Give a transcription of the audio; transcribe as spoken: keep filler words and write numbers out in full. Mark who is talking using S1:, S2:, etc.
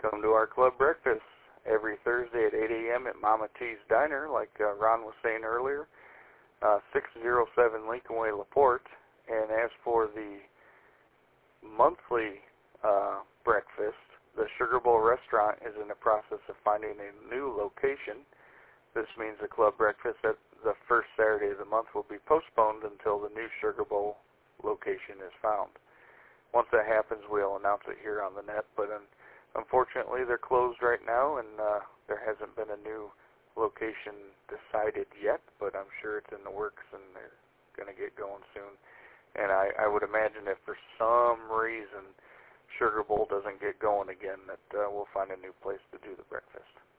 S1: Come to our club breakfast every Thursday at eight a.m. at Mama T's Diner, like uh, Ron was saying earlier, uh, six oh seven Lincoln Way, LaPorte. And as for the monthly uh, breakfast, the Sugar Bowl Restaurant is in the process of finding a new location. This means the club breakfast at the first Saturday of the month will be postponed until the new Sugar Bowl location is found. Once that happens, we'll announce it here on the net, but un- unfortunately they're closed right now, and uh, there hasn't been a new location decided yet, but I'm sure it's in the works and they're going to get going soon. And I, I would imagine if for some reason Sugar Bowl doesn't get going again, that uh, we'll find a new place to do the breakfast.